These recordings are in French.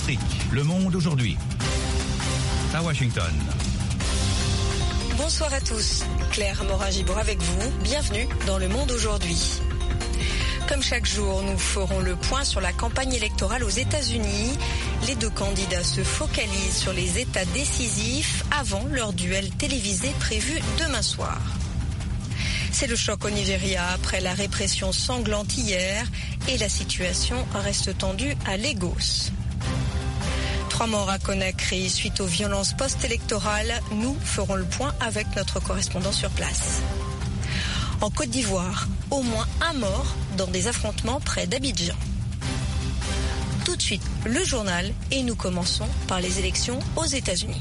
Afrique, le monde aujourd'hui. À Washington. Bonsoir à tous. Claire Morin-Gibour avec vous. Bienvenue dans Le Monde aujourd'hui. Comme chaque jour, nous ferons le point sur la campagne électorale aux États-Unis. Les deux candidats se focalisent sur les États décisifs avant leur duel télévisé prévu demain soir. C'est le choc au Nigeria après la répression sanglante hier et la situation reste tendue à Lagos. 3 morts à Conakry suite aux violences post-électorales. Nous ferons le point avec notre correspondant sur place. En Côte d'Ivoire, au moins un mort dans des affrontements près d'Abidjan. Tout de suite, le journal et nous commençons par les élections aux États-Unis.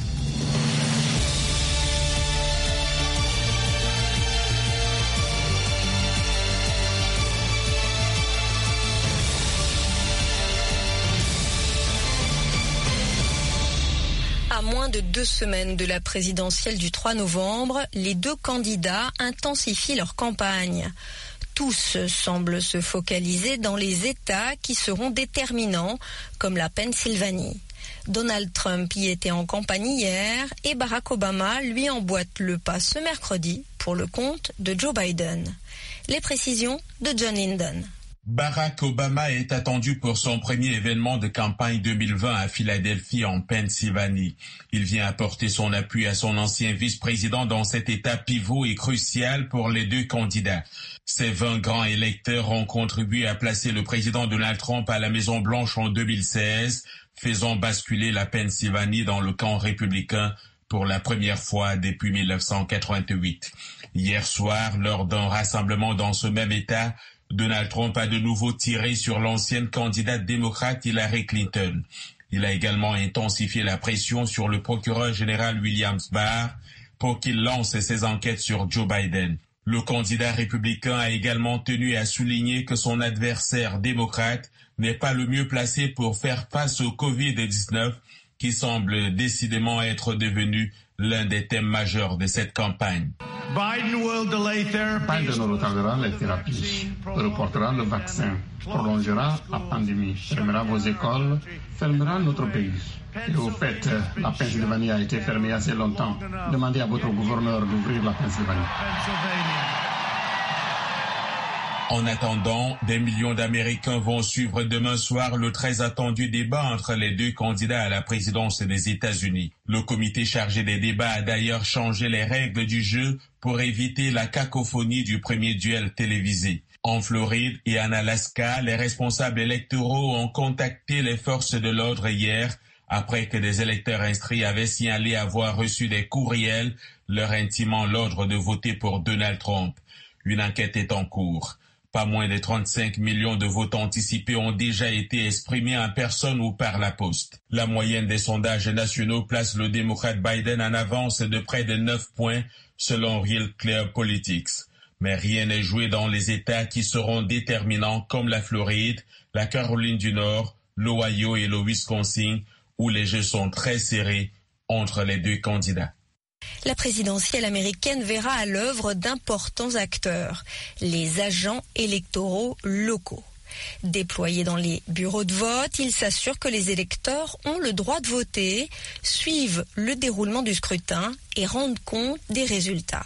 À moins de 2 semaines de la présidentielle du 3 novembre, les deux candidats intensifient leur campagne. Tous semblent se focaliser dans les États qui seront déterminants, comme la Pennsylvanie. Donald Trump y était en campagne hier et Barack Obama lui emboîte le pas ce mercredi pour le compte de Joe Biden. Les précisions de John Linden. Barack Obama est attendu pour son premier événement de campagne 2020 à Philadelphie en Pennsylvanie. Il vient apporter son appui à son ancien vice-président dans cet état pivot et crucial pour les deux candidats. Ces 20 grands électeurs ont contribué à placer le président Donald Trump à la Maison-Blanche en 2016, faisant basculer la Pennsylvanie dans le camp républicain pour la première fois depuis 1988. Hier soir, lors d'un rassemblement dans ce même état, Donald Trump a de nouveau tiré sur l'ancienne candidate démocrate Hillary Clinton. Il a également intensifié la pression sur le procureur général William Barr pour qu'il lance ses enquêtes sur Joe Biden. Le candidat républicain a également tenu à souligner que son adversaire démocrate n'est pas le mieux placé pour faire face au Covid-19 qui semble décidément être devenu l'un des thèmes majeurs de cette campagne. Biden retardera les thérapies, reportera le vaccin, prolongera la pandémie, fermera vos écoles, fermera notre pays. Et au fait, la Pennsylvanie a été fermée assez longtemps. Demandez à votre gouverneur d'ouvrir la Pennsylvanie. En attendant, des millions d'Américains vont suivre demain soir le très attendu débat entre les deux candidats à la présidence des États-Unis. Le comité chargé des débats a d'ailleurs changé les règles du jeu pour éviter la cacophonie du premier duel télévisé. En Floride et en Alaska, les responsables électoraux ont contacté les forces de l'ordre hier après que des électeurs inscrits avaient signalé avoir reçu des courriels leur intimant l'ordre de voter pour Donald Trump. Une enquête est en cours. Pas moins de 35 millions de votes anticipés ont déjà été exprimés en personne ou par la poste. La moyenne des sondages nationaux place le démocrate Biden en avance de près de 9 points selon Real Clear Politics. Mais rien n'est joué dans les États qui seront déterminants comme la Floride, la Caroline du Nord, l'Ohio et le Wisconsin, où les jeux sont très serrés entre les deux candidats. La présidentielle américaine verra à l'œuvre d'importants acteurs, les agents électoraux locaux. Déployés dans les bureaux de vote, ils s'assurent que les électeurs ont le droit de voter, suivent le déroulement du scrutin et rendent compte des résultats.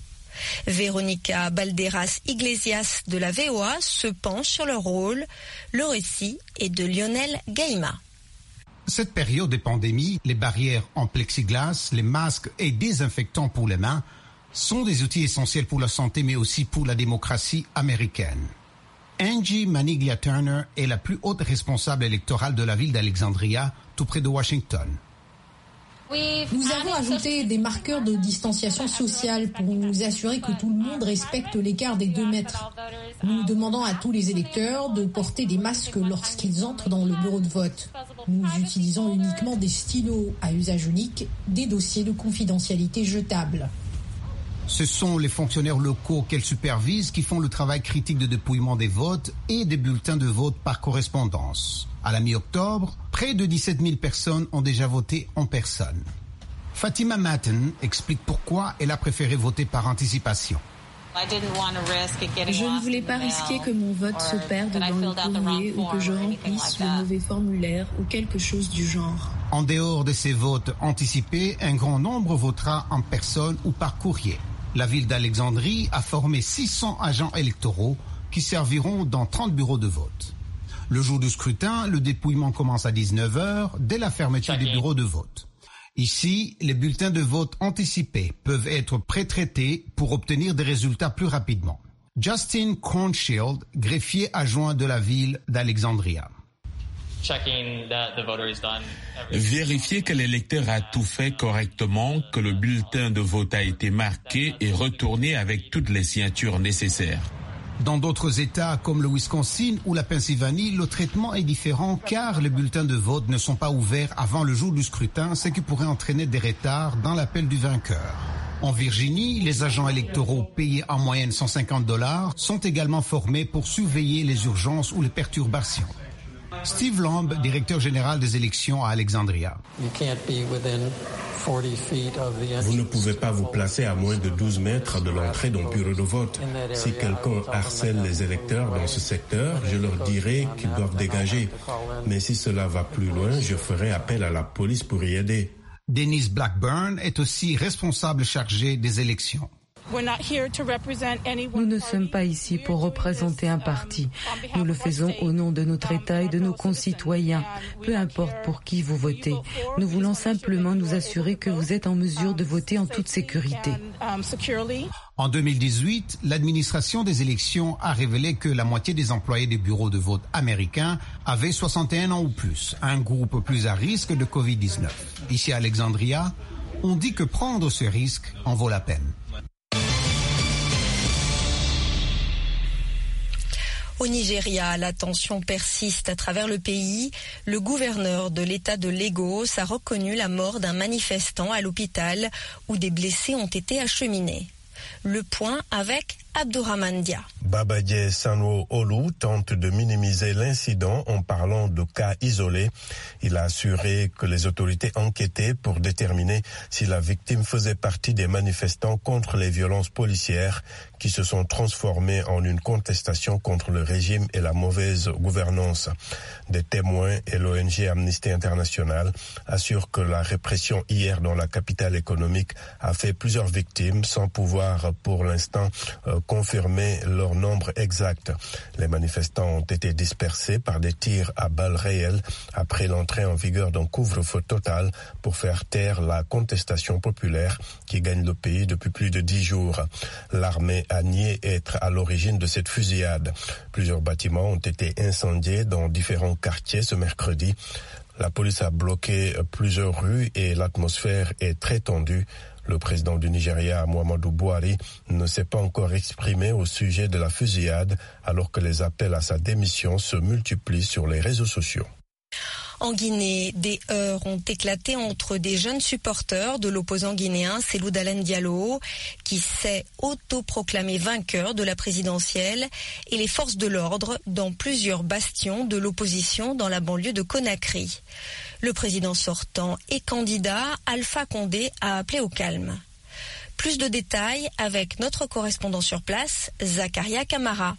Véronica Balderas Iglesias de la VOA se penche sur leur rôle. Le récit est de Lionel Gaima. Cette période de pandémie, les barrières en plexiglas, les masques et désinfectants pour les mains sont des outils essentiels pour la santé mais aussi pour la démocratie américaine. Angie Maniglia-Turner est la plus haute responsable électorale de la ville d'Alexandria, tout près de Washington. Nous avons ajouté des marqueurs de distanciation sociale pour nous assurer que tout le monde respecte l'écart des 2 mètres. Nous demandons à tous les électeurs de porter des masques lorsqu'ils entrent dans le bureau de vote. Nous utilisons uniquement des stylos à usage unique, des dossiers de confidentialité jetables. Ce sont les fonctionnaires locaux qu'elle supervise qui font le travail critique de dépouillement des votes et des bulletins de vote par correspondance. À la mi-octobre, près de 17 000 personnes ont déjà voté en personne. Fatima Matten explique pourquoi elle a préféré voter par anticipation. Je ne voulais pas risquer que mon vote se perde dans le courrier ou que je remplisse le mauvais formulaire ou quelque chose du genre. En dehors de ces votes anticipés, un grand nombre votera en personne ou par courrier. La ville d'Alexandrie a formé 600 agents électoraux qui serviront dans 30 bureaux de vote. Le jour du scrutin, le dépouillement commence à 19h dès la fermeture des bureaux de vote. Ici, les bulletins de vote anticipés peuvent être pré-traités pour obtenir des résultats plus rapidement. Justin Cronshield, greffier adjoint de la ville d'Alexandria. Vérifier que l'électeur a tout fait correctement, que le bulletin de vote a été marqué et retourné avec toutes les signatures nécessaires. Dans d'autres États comme le Wisconsin ou la Pennsylvanie, le traitement est différent car les bulletins de vote ne sont pas ouverts avant le jour du scrutin, ce qui pourrait entraîner des retards dans l'appel du vainqueur. En Virginie, les agents électoraux payés en moyenne $150 sont également formés pour surveiller les urgences ou les perturbations. Steve Lamb, directeur général des élections à Alexandria. Vous ne pouvez pas vous placer à moins de 12 mètres de l'entrée d'un bureau de vote. Si quelqu'un harcèle les électeurs dans ce secteur, je leur dirai qu'ils doivent dégager. Mais si cela va plus loin, je ferai appel à la police pour y aider. Denise Blackburn est aussi responsable chargée des élections. Nous ne sommes pas ici pour représenter un parti. Nous le faisons au nom de notre État et de nos concitoyens, peu importe pour qui vous votez. Nous voulons simplement nous assurer que vous êtes en mesure de voter en toute sécurité. En 2018, l'administration des élections a révélé que la moitié des employés des bureaux de vote américains avaient 61 ans ou plus, un groupe plus à risque de Covid-19. Ici à Alexandria, on dit que prendre ce risque en vaut la peine. Au Nigeria, la tension persiste à travers le pays. Le gouverneur de l'État de Lagos a reconnu la mort d'un manifestant à l'hôpital où des blessés ont été acheminés. Le point avec Abdourahmane Dia. Babajie Sanwo-Olu tente de minimiser l'incident en parlant de cas isolés. Il a assuré que les autorités enquêtaient pour déterminer si la victime faisait partie des manifestants contre les violences policières qui se sont transformées en une contestation contre le régime et la mauvaise gouvernance. Des témoins et l'ONG Amnesty International assurent que la répression hier dans la capitale économique a fait plusieurs victimes sans pouvoir pour l'instant confirmer leur nombre exact. Les manifestants ont été dispersés par des tirs à balles réelles après l'entrée en vigueur d'un couvre-feu total pour faire taire la contestation populaire qui gagne le pays depuis plus de 10 jours. L'armée a nié être à l'origine de cette fusillade. Plusieurs bâtiments ont été incendiés dans différents quartiers ce mercredi. La police a bloqué plusieurs rues et l'atmosphère est très tendue. Le président du Nigeria, Muhammadu Buhari, ne s'est pas encore exprimé au sujet de la fusillade alors que les appels à sa démission se multiplient sur les réseaux sociaux. En Guinée, des heurts ont éclaté entre des jeunes supporters de l'opposant guinéen Cellou Dalein Diallo, qui s'est autoproclamé vainqueur de la présidentielle, et les forces de l'ordre dans plusieurs bastions de l'opposition dans la banlieue de Conakry. Le président sortant et candidat, Alpha Condé, a appelé au calme. Plus de détails avec notre correspondant sur place, Zakaria Kamara.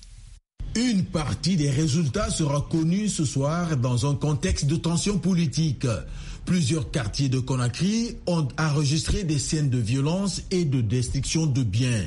Une partie des résultats sera connue ce soir dans un contexte de tension politique. Plusieurs quartiers de Conakry ont enregistré des scènes de violence et de destruction de biens.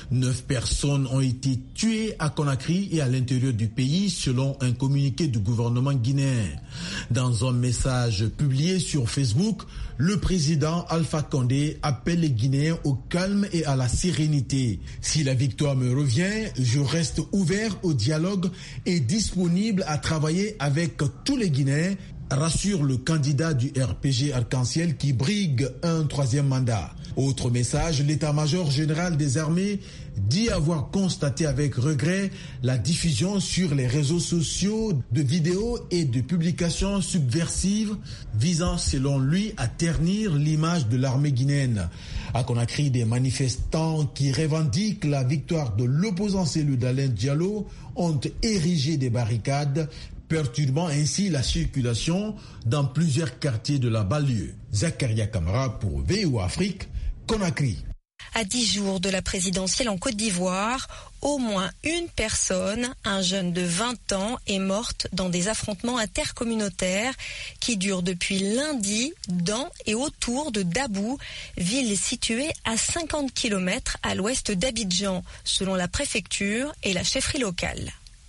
9 personnes ont été tuées à Conakry et à l'intérieur du pays selon un communiqué du gouvernement guinéen. Dans un message publié sur Facebook, le président Alpha Condé appelle les Guinéens au calme et à la sérénité. Si la victoire me revient, je reste ouvert au dialogue et disponible à travailler avec tous les Guinéens, rassure le candidat du RPG Arc-en-Ciel qui brigue un 3e mandat. Autre message, l'état-major général des armées dit avoir constaté avec regret la diffusion sur les réseaux sociaux de vidéos et de publications subversives visant selon lui à ternir l'image de l'armée guinéenne. À Conakry, des manifestants qui revendiquent la victoire de l'opposant Cellou Dalein Diallo ont érigé des barricades, perturbant ainsi la circulation dans plusieurs quartiers de la banlieue. Zakaria Kamara pour VOA Afrique, Conakry. À 10 jours de la présidentielle en Côte d'Ivoire, au moins une personne, un jeune de 20 ans, est morte dans des affrontements intercommunautaires qui durent depuis lundi dans et autour de Dabou, ville située à 50 km à l'ouest d'Abidjan, selon la préfecture et la chefferie locale.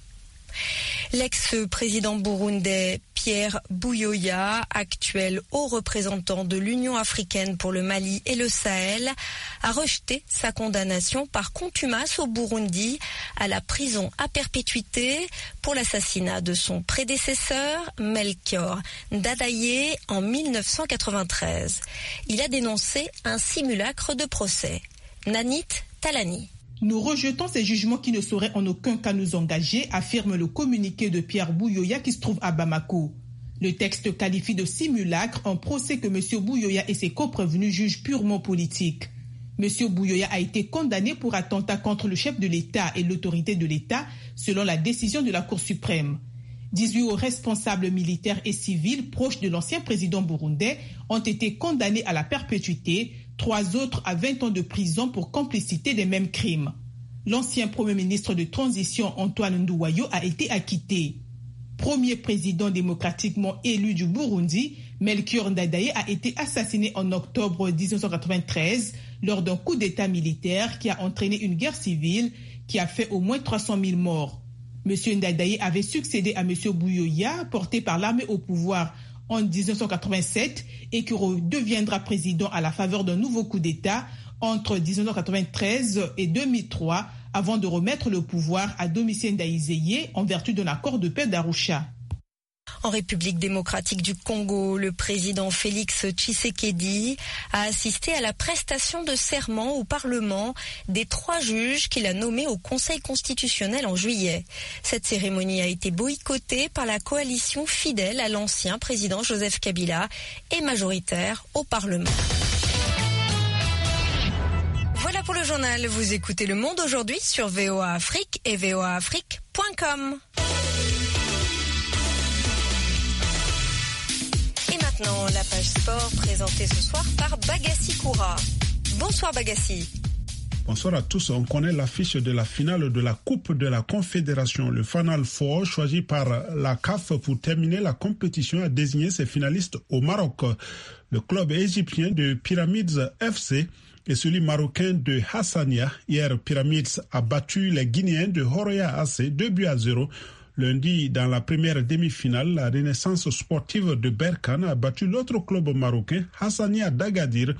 L'ex-président burundais Pierre Buyoya, actuel haut représentant de l'Union africaine pour le Mali et le Sahel, a rejeté sa condamnation par contumace au Burundi à la prison à perpétuité pour l'assassinat de son prédécesseur Melchior Ndadaye en 1993. Il a dénoncé un simulacre de procès. Nanit Talani. Nous rejetons ces jugements qui ne sauraient en aucun cas nous engager, affirme le communiqué de Pierre Buyoya qui se trouve à Bamako. Le texte qualifie de simulacre un procès que M. Buyoya et ses coprévenus jugent purement politique. M. Buyoya a été condamné pour attentat contre le chef de l'État et l'autorité de l'État, selon la décision de la Cour suprême. 18 hauts responsables militaires et civils proches de l'ancien président burundais ont été condamnés à la perpétuité, 3 autres à 20 ans de prison pour complicité des mêmes crimes. L'ancien Premier ministre de transition Antoine Nduwayo a été acquitté. Premier président démocratiquement élu du Burundi, Melchior Ndadaye a été assassiné en octobre 1993 lors d'un coup d'État militaire qui a entraîné une guerre civile qui a fait au moins 300 000 morts. M. Ndadaye avait succédé à M. Buyoya, porté par l'armée au pouvoir en 1987 et qui redeviendra président à la faveur d'un nouveau coup d'État entre 1993 et 2003 avant de remettre le pouvoir à Domitien Ndayizeye en vertu d'un accord de paix d'Arusha. En République démocratique du Congo, le président Félix Tshisekedi a assisté à la prestation de serment au Parlement des 3 juges qu'il a nommés au Conseil constitutionnel en juillet. Cette cérémonie a été boycottée par la coalition fidèle à l'ancien président Joseph Kabila et majoritaire au Parlement. Voilà pour le journal. Vous écoutez Le Monde aujourd'hui sur VOA Afrique et voaafrique.com. Maintenant, la page sport présentée ce soir par Bagassi Koura. Bonsoir Bagassi. Bonsoir à tous. On connaît l'affiche de la finale de la Coupe de la Confédération. Le Final Four, choisi par la CAF pour terminer la compétition, a désigné ses finalistes au Maroc. Le club égyptien de Pyramids FC et celui marocain de Hassania. Hier, Pyramids a battu les Guinéens de Horoya AC 2-0. Lundi, dans la première demi-finale, la Renaissance sportive de Berkane a battu l'autre club marocain, Hassania d'Agadir,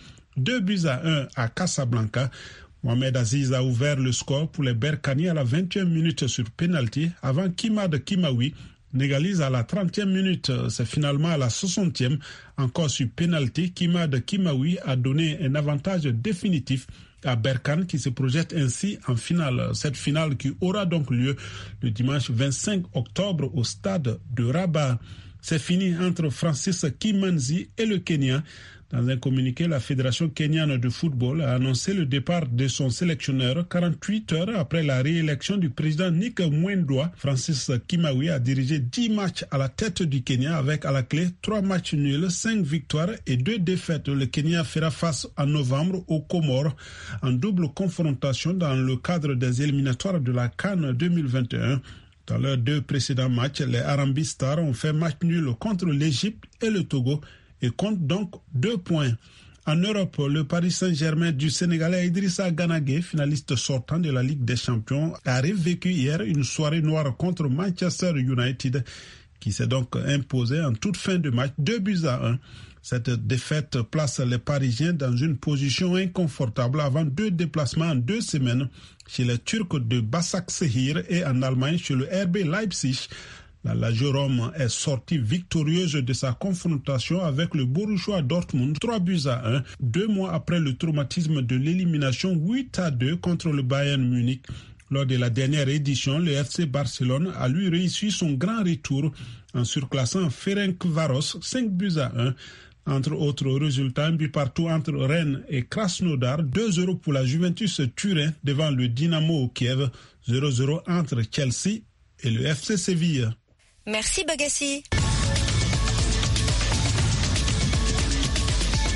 2-1 à Casablanca. Mohamed Aziz a ouvert le score pour les Berkani à la 21e minute sur pénalty avant qu'Imad Kimawi n'égalise à la 30e minute. C'est finalement à la 60e, encore sur pénalty, qu'Imad Kimawi a donné un avantage définitif à Berkane qui se projette ainsi en finale. Cette finale qui aura donc lieu le dimanche 25 octobre au stade de Rabat. C'est fini entre Francis Kimanzi et le Kenya. Dans un communiqué, la Fédération kenyane de football a annoncé le départ de son sélectionneur 48 heures après la réélection du président Nick Mwendwa. Francis Kimawi a dirigé 10 matchs à la tête du Kenya avec à la clé 3 matchs nuls, 5 victoires et 2 défaites. Le Kenya fera face en novembre aux Comores en double confrontation dans le cadre des éliminatoires de la CAN 2021. Dans leurs 2 précédents matchs, les Harambee Stars ont fait match nul contre l'Égypte et le Togo et compte donc 2 points. En Europe, le Paris Saint-Germain du Sénégalais Idrissa Gana Gueye, finaliste sortant de la Ligue des Champions, a revécu hier une soirée noire contre Manchester United, qui s'est donc imposé en toute fin de match 2-1. Cette défaite place les Parisiens dans une position inconfortable avant 2 déplacements en 2 semaines chez les Turcs de Başakşehir et en Allemagne chez le RB Leipzig. La Lazio Rome est sortie victorieuse de sa confrontation avec le Borussia Dortmund 3-1, 2 mois après le traumatisme de l'élimination 8-2 contre le Bayern Munich. Lors de la dernière édition, le FC Barcelone a lui réussi son grand retour en surclassant Ferencváros 5-1. Entre autres résultats, un but partout entre Rennes et Krasnodar, 2-0 pour la Juventus Turin devant le Dynamo Kiev, 0-0 entre Chelsea et le FC Séville. Merci Bagassi. Vous êtes à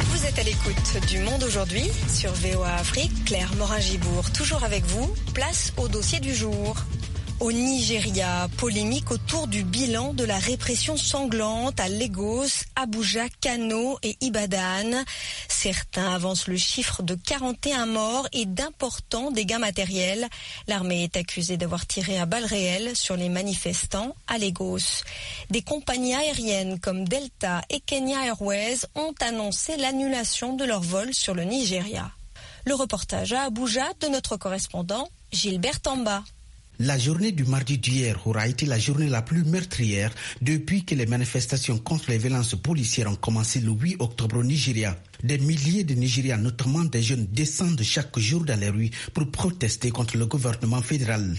l'écoute du Monde aujourd'hui sur VOA Afrique. Claire Morin-Gibour, toujours avec vous. Place au dossier du jour. Au Nigeria, polémique autour du bilan de la répression sanglante à Lagos, Abuja, Kano et Ibadan. Certains avancent le chiffre de 41 morts et d'importants dégâts matériels. L'armée est accusée d'avoir tiré à balles réelles sur les manifestants à Lagos. Des compagnies aériennes comme Delta et Kenya Airways ont annoncé l'annulation de leurs vols sur le Nigeria. Le reportage à Abuja de notre correspondant Gilbert Tamba. La journée du mardi d'hier aura été la journée la plus meurtrière depuis que les manifestations contre les violences policières ont commencé le 8 octobre au Nigeria. Des milliers de Nigériens, notamment des jeunes, descendent chaque jour dans les rues pour protester contre le gouvernement fédéral.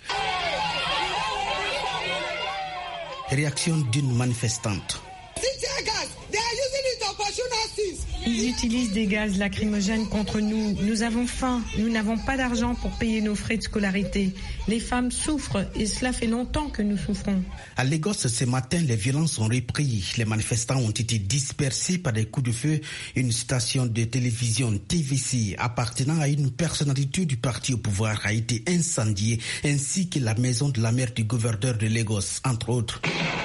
Réaction d'une manifestante. Ils utilisent des gaz lacrymogènes contre nous. Nous avons faim. Nous n'avons pas d'argent pour payer nos frais de scolarité. Les femmes souffrent et cela fait longtemps que nous souffrons. À Lagos, ce matin, les violences ont repris. Les manifestants ont été dispersés par des coups de feu. Une station de télévision TVC appartenant à une personnalité du parti au pouvoir a été incendiée, ainsi que la maison de la mère du gouverneur de Lagos, entre autres.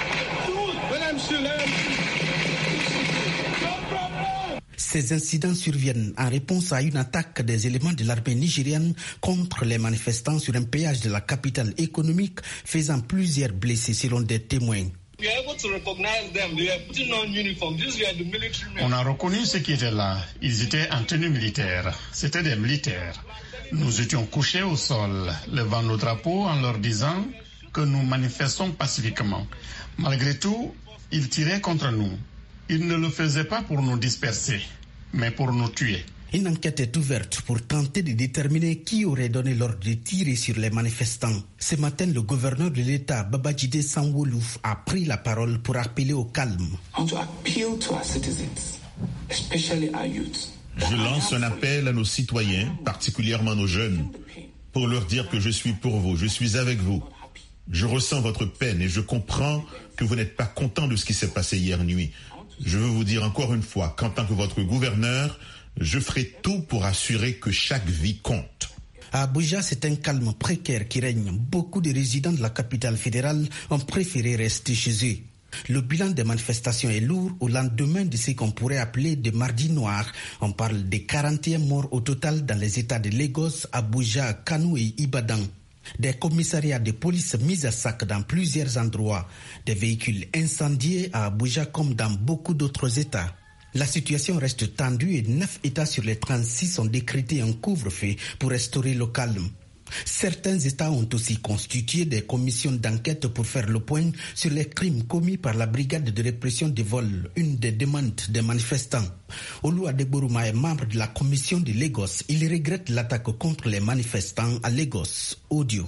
Ces incidents surviennent en réponse à une attaque des éléments de l'armée nigérienne contre les manifestants sur un péage de la capitale économique, faisant plusieurs blessés selon des témoins. On a reconnu ceux qui étaient là. Ils étaient en tenue militaire. C'était des militaires. Nous étions couchés au sol, levant nos drapeaux en leur disant que nous manifestons pacifiquement. Malgré tout, ils tiraient contre nous. Ils ne le faisaient pas pour nous disperser, mais pour nous tuer. Une enquête est ouverte pour tenter de déterminer qui aurait donné l'ordre de tirer sur les manifestants. Ce matin, le gouverneur de l'État, Babajide Sanwo-Olu, a pris la parole pour appeler au calme. Je lance un appel à nos citoyens, particulièrement nos jeunes, pour leur dire que je suis pour vous, je suis avec vous. Je ressens votre peine et je comprends que vous n'êtes pas content de ce qui s'est passé hier nuit. Je veux vous dire encore une fois qu'en tant que votre gouverneur, je ferai tout pour assurer que chaque vie compte. À Abuja, c'est un calme précaire qui règne. Beaucoup de résidents de la capitale fédérale ont préféré rester chez eux. Le bilan des manifestations est lourd au lendemain de ce qu'on pourrait appeler des mardis noirs. On parle de 41 morts au total dans les états de Lagos, Abuja, Kano et Ibadan. Des commissariats de police mis à sac dans plusieurs endroits, des véhicules incendiés à Abuja comme dans beaucoup d'autres États. La situation reste tendue et 9 États sur les 36 ont décrété un couvre-feu pour restaurer le calme. Certains États ont aussi constitué des commissions d'enquête pour faire le point sur les crimes commis par la brigade de répression des vols, une des demandes des manifestants. Olu Adegboruma est membre de la commission de Lagos. Il regrette l'attaque contre les manifestants à Lagos. Audio.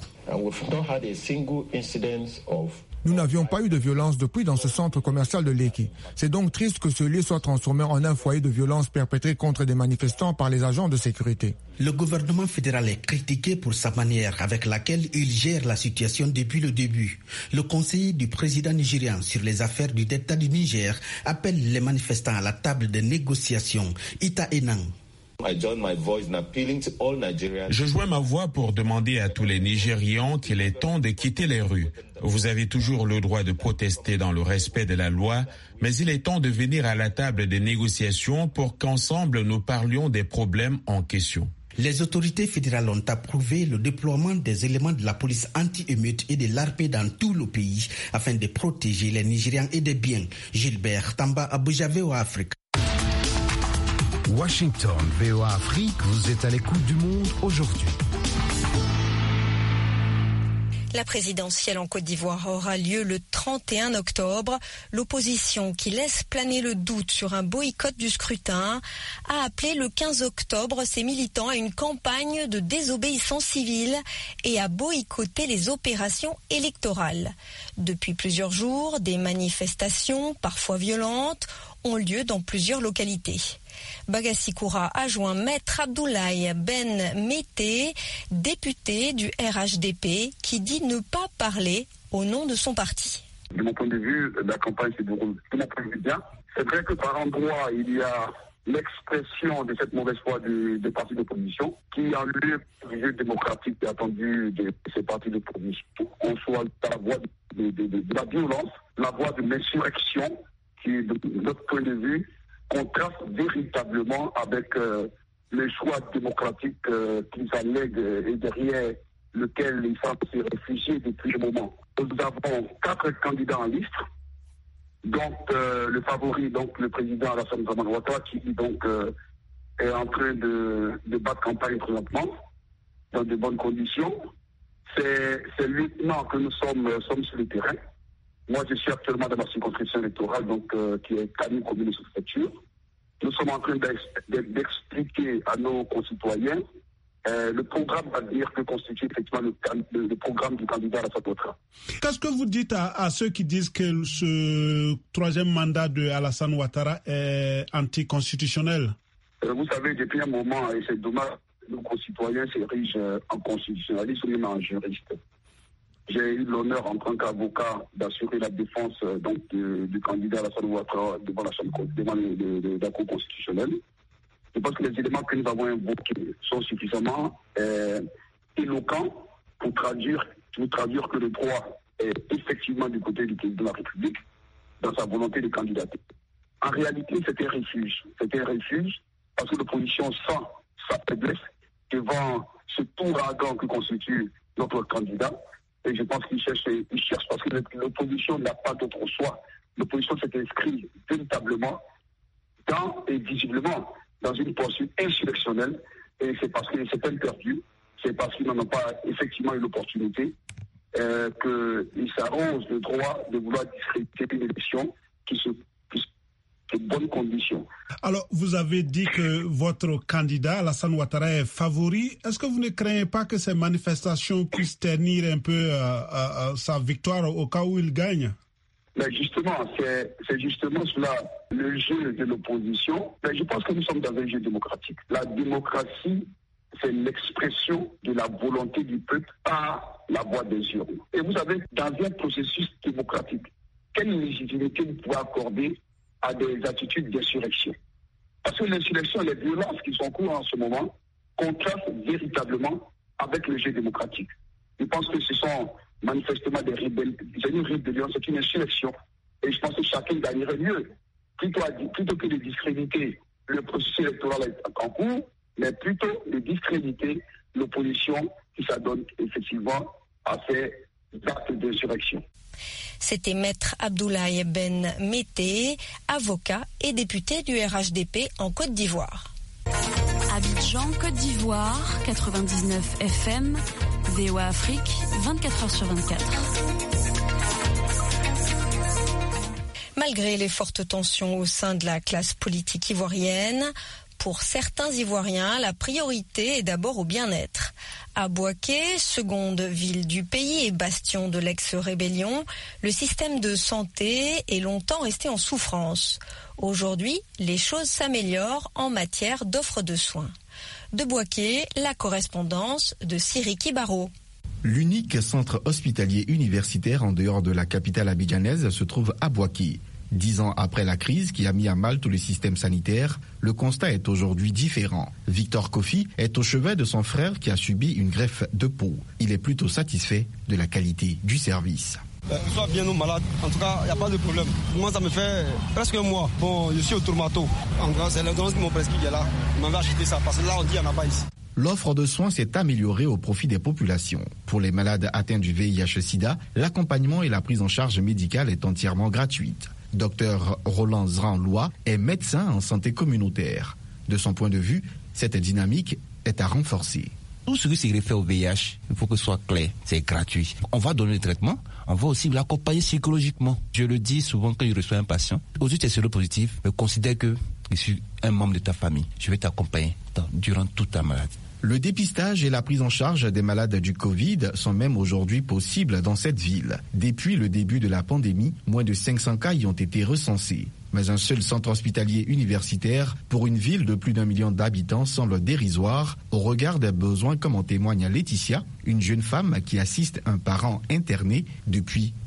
Nous n'avions pas eu de violence depuis dans ce centre commercial de Lekki. C'est donc triste que ce lieu soit transformé en un foyer de violence perpétrée contre des manifestants par les agents de sécurité. Le gouvernement fédéral est critiqué pour sa manière avec laquelle il gère la situation depuis le début. Le conseiller du président nigérian sur les affaires du Delta du Niger appelle les manifestants à la table de négociation. Ita Enang. Je joins ma voix pour demander à tous les Nigérians qu'il est temps de quitter les rues. Vous avez toujours le droit de protester dans le respect de la loi, mais il est temps de venir à la table des négociations pour qu'ensemble nous parlions des problèmes en question. Les autorités fédérales ont approuvé le déploiement des éléments de la police anti-émeute et de l'armée dans tout le pays afin de protéger les Nigérians et des biens. Gilbert Tamba, Abuja, VOA Afrique. Washington, VOA Afrique, vous êtes à l'écoute du Monde aujourd'hui. La présidentielle en Côte d'Ivoire aura lieu le 31 octobre. L'opposition, qui laisse planer le doute sur un boycott du scrutin, a appelé le 15 octobre ses militants à une campagne de désobéissance civile et à boycotter les opérations électorales. Depuis plusieurs jours, des manifestations, parfois violentes, ont lieu dans plusieurs localités. Bagassi-Koura a joint Maître Abdoulaye Ben Mété, député du RHDP, qui dit ne pas parler au nom de son parti. De mon point de vue, la campagne se déroule bien. C'est vrai que par endroits, il y a l'expression de cette mauvaise foi des partis d'opposition qui a lieu du jeu démocratique et attendu de ces partis d'opposition. On soit dans la voie de la violence, la voie de l'insurrection qui, de notre point de vue, contraste véritablement avec le choix démocratique qu'ils allèguent et derrière lequel ils semblent se réfugier depuis le moment. Nous avons 4 candidats en liste. Donc, le favori, donc le président Alassane Dramane Ouattara, qui donc est en train de battre campagne présentement dans de bonnes conditions. C'est maintenant que nous sommes sur le terrain. Moi, je suis actuellement dans ma circonscription électorale, donc qui est Kani commune de sous-préfecture. Nous sommes en train d'expliquer à nos concitoyens le programme d'avenir que constitue effectivement le programme du candidat Alassane Ouattara. Qu'est-ce que vous dites à ceux qui disent que ce 3e mandat de Alassane Ouattara est anticonstitutionnel? Vous savez, depuis un moment, et c'est dommage, nos concitoyens s'érigent en constitutionnalistes ou même en juristes. J'ai eu l'honneur en tant qu'avocat d'assurer la défense donc du candidat Alassane Ouattara devant la Cour constitutionnelle. Je pense que les éléments que nous avons invoqués sont suffisamment éloquents pour traduire que le droit est effectivement du côté du président de la République dans sa volonté de candidater. En réalité, c'était un refuge. C'était un refuge parce que l'opposition sent sa faiblesse devant ce ouragan que constitue notre candidat. Et je pense qu'il cherche parce que l'opposition n'a pas d'autre choix. L'opposition s'est inscrite véritablement et visiblement dans une poursuite insurrectionnelle, et c'est parce que c'est interdit, c'est parce qu'ils n'en ont pas effectivement eu l'opportunité qu'ils s'arrogent le droit de vouloir discréditer une élection qui se de bonnes conditions. Alors, vous avez dit que votre candidat, Alassane Ouattara, est favori. Est-ce que vous ne craignez pas que ces manifestations puissent ternir un peu sa victoire au cas où il gagne? Mais justement, c'est justement cela, le jeu de l'opposition. Mais je pense que nous sommes dans un jeu démocratique. La démocratie, c'est l'expression de la volonté du peuple par la voie des urnes. Et vous savez, dans un processus démocratique, quelle légitimité vous pouvez accorder à des attitudes d'insurrection? Parce que l'insurrection, les violences qui sont en cours en ce moment, contrastent véritablement avec le jeu démocratique. Je pense que ce sont manifestement des rébellions, c'est une rébellion, c'est une insurrection. Et je pense que chacun gagnerait mieux, plutôt que de discréditer le processus électoral en cours, mais plutôt de discréditer l'opposition qui s'adonne effectivement à ces actes d'insurrection. C'était Maître Abdoulaye Ben Mété, avocat et député du RHDP en Côte d'Ivoire. Abidjan, Côte d'Ivoire, 99 FM, VOA Afrique, 24h sur 24. Malgré les fortes tensions au sein de la classe politique ivoirienne, pour certains Ivoiriens, la priorité est d'abord au bien-être. À Bouaké, seconde ville du pays et bastion de l'ex-rébellion, le système de santé est longtemps resté en souffrance. Aujourd'hui, les choses s'améliorent en matière d'offre de soins. De Bouaké, la correspondance de Siriki Baro. L'unique centre hospitalier universitaire en dehors de la capitale abidjanaise se trouve à Bouaké. 10 ans après la crise qui a mis à mal tout le système sanitaire, le constat est aujourd'hui différent. Victor Kofi est au chevet de son frère qui a subi une greffe de peau. Il est plutôt satisfait de la qualité du service. Soit bien ou malade, en tout cas, il n'y a pas de problème. Moi, ça me fait presque un mois. Bon, je suis au Tourmato. En gros, c'est l'ordonnance qui m'ont prescrit là. Ils m'avaient acheté ça parce que là, on dit qu'il n'y en a pas ici. L'offre de soins s'est améliorée au profit des populations. Pour les malades atteints du VIH-Sida, l'accompagnement et la prise en charge médicale est entièrement gratuite. Dr Roland Zran-Lois est médecin en santé communautaire. De son point de vue, cette dynamique est à renforcer. Tout ce qui se réfère au VIH, il faut que ce soit clair, c'est gratuit. On va donner le traitement, on va aussi l'accompagner psychologiquement. Je le dis souvent quand je reçois un patient, aujourd'hui tu es séropositif, mais considère que je suis un membre de ta famille. Je vais t'accompagner durant toute ta maladie. Le dépistage et la prise en charge des malades du Covid sont même aujourd'hui possibles dans cette ville. Depuis le début de la pandémie, moins de 500 cas y ont été recensés. Mais un seul centre hospitalier universitaire pour une ville de plus d'1 million d'habitants semble dérisoire au regard des besoins, comme en témoigne Laetitia, une jeune femme qui assiste un parent interné depuis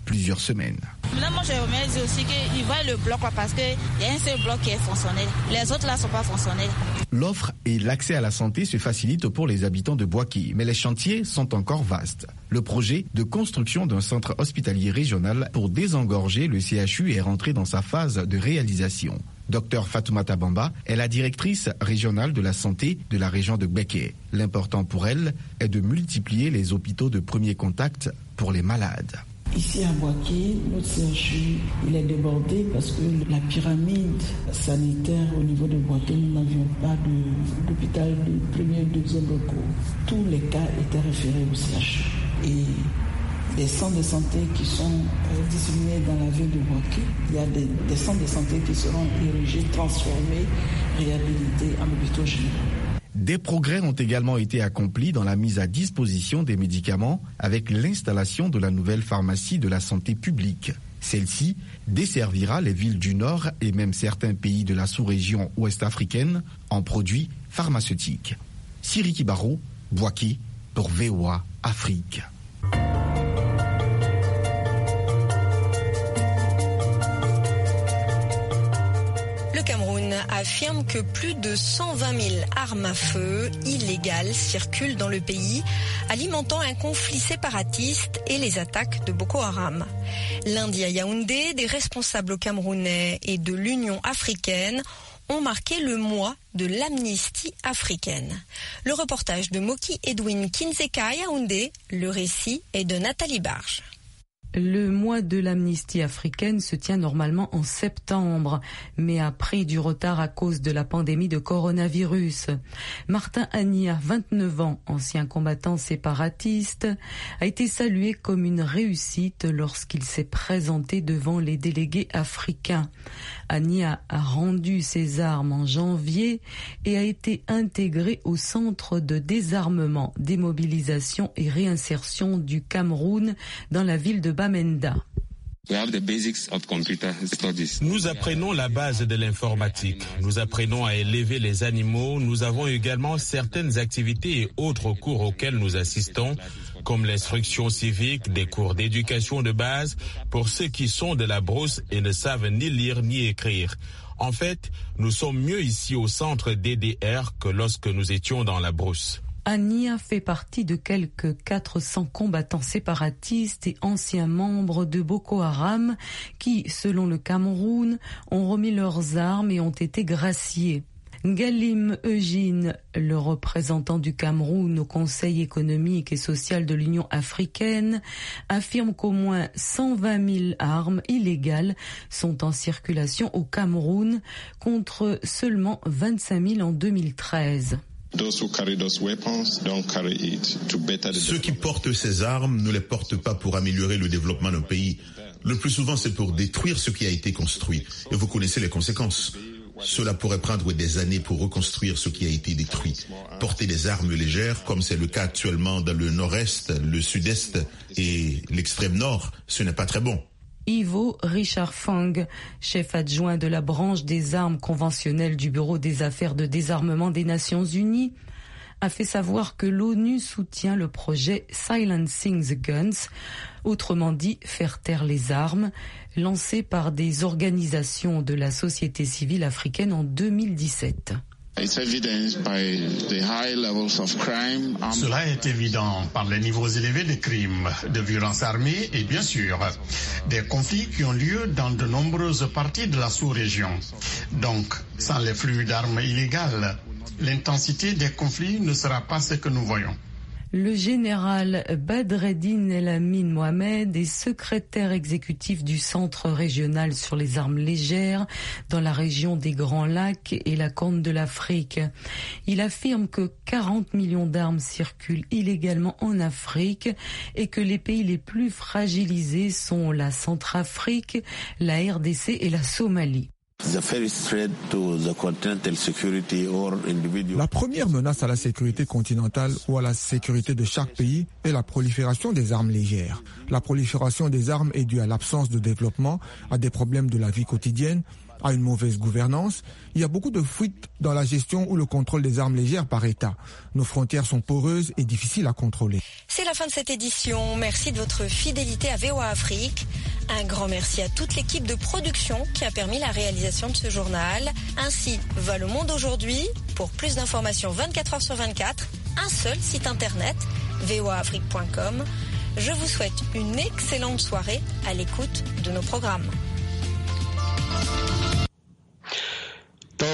plusieurs semaines. Là, moi, j'aimerais dire aussi qu'ils voient le bloc là, parce qu'il y a un seul bloc qui est fonctionnel. Les autres là ne sont pas fonctionnels. L'offre et l'accès à la santé se facilitent pour les habitants de Bouaké, mais les chantiers sont encore vastes. Le projet de construction d'un centre hospitalier régional pour désengorger le CHU est rentré dans sa phase de réalisation. Dr Fatoumata Bamba est la directrice régionale de la santé de la région de Bouaké. L'important pour elle est de multiplier les hôpitaux de premier contact pour les malades. Ici à Bouaké, notre CHU il est débordé parce que la pyramide sanitaire au niveau de Bouaké, nous n'avions pas d'hôpital de premier et deuxième recours. Tous les cas étaient référés au CHU. Et des centres de santé qui sont disséminés dans la ville de Bouaké, il y a des centres de santé qui seront érigés, transformés, réhabilités en hôpitaux généraux. Des progrès ont également été accomplis dans la mise à disposition des médicaments avec l'installation de la nouvelle pharmacie de la santé publique. Celle-ci desservira les villes du Nord et même certains pays de la sous-région ouest-africaine en produits pharmaceutiques. Siriki Barro, Bouaké, pour VOA Afrique. Le Cameroun affirme que plus de 120 000 armes à feu illégales circulent dans le pays, alimentant un conflit séparatiste et les attaques de Boko Haram. Lundi à Yaoundé, des responsables camerounais et de l'Union africaine ont marqué le mois de l'amnistie africaine. Le reportage de Moki Edwin Kinzeka à Yaoundé, le récit est de Nathalie Barge. Le mois de l'amnistie africaine se tient normalement en septembre, mais a pris du retard à cause de la pandémie de coronavirus. Martin Ania, 29 ans, ancien combattant séparatiste, a été salué comme une réussite lorsqu'il s'est présenté devant les délégués africains. Ania a rendu ses armes en janvier et a été intégré au centre de désarmement, démobilisation et réinsertion du Cameroun dans la ville de Bamenda. Nous apprenons la base de l'informatique. Nous apprenons à élever les animaux. Nous avons également certaines activités et autres cours auxquels nous assistons, comme l'instruction civique, des cours d'éducation de base pour ceux qui sont de la brousse et ne savent ni lire ni écrire. En fait, nous sommes mieux ici au centre DDR que lorsque nous étions dans la brousse. Ania fait partie de quelques 400 combattants séparatistes et anciens membres de Boko Haram qui, selon le Cameroun, ont remis leurs armes et ont été graciés. Ngalim Eugene, le représentant du Cameroun au Conseil économique et social de l'Union africaine, affirme qu'au moins 120 000 armes illégales sont en circulation au Cameroun contre seulement 25 000 en 2013. Ceux qui portent ces armes ne les portent pas pour améliorer le développement d'un pays. Le plus souvent, c'est pour détruire ce qui a été construit. Et vous connaissez les conséquences. Cela pourrait prendre des années pour reconstruire ce qui a été détruit. Porter des armes légères, comme c'est le cas actuellement dans le nord-est, le sud-est et l'extrême nord, ce n'est pas très bon. Ivo Richard Fang, chef adjoint de la branche des armes conventionnelles du Bureau des affaires de désarmement des Nations Unies, a fait savoir que l'ONU soutient le projet Silencing the Guns, autrement dit faire taire les armes, lancé par des organisations de la société civile africaine en 2017. Cela est évident par les niveaux élevés de crimes, de violences armées et bien sûr des conflits qui ont lieu dans de nombreuses parties de la sous-région. Donc, sans les flux d'armes illégales, l'intensité des conflits ne sera pas ce que nous voyons. Le général Badreddine El Amin Mohamed est secrétaire exécutif du Centre régional sur les armes légères dans la région des Grands Lacs et la Corne de l'Afrique. Il affirme que 40 millions d'armes circulent illégalement en Afrique et que les pays les plus fragilisés sont la Centrafrique, la RDC et la Somalie. La première menace à la sécurité continentale ou à la sécurité de chaque pays est la prolifération des armes légères. La prolifération des armes est due à l'absence de développement, à des problèmes de la vie quotidienne à une mauvaise gouvernance. Il y a beaucoup de fuites dans la gestion ou le contrôle des armes légères par État. Nos frontières sont poreuses et difficiles à contrôler. C'est la fin de cette édition. Merci de votre fidélité à VOA Afrique. Un grand merci à toute l'équipe de production qui a permis la réalisation de ce journal. Ainsi va le monde aujourd'hui. Pour plus d'informations 24 heures sur 24, un seul site internet, voaafrique.com. Je vous souhaite une excellente soirée à l'écoute de nos programmes.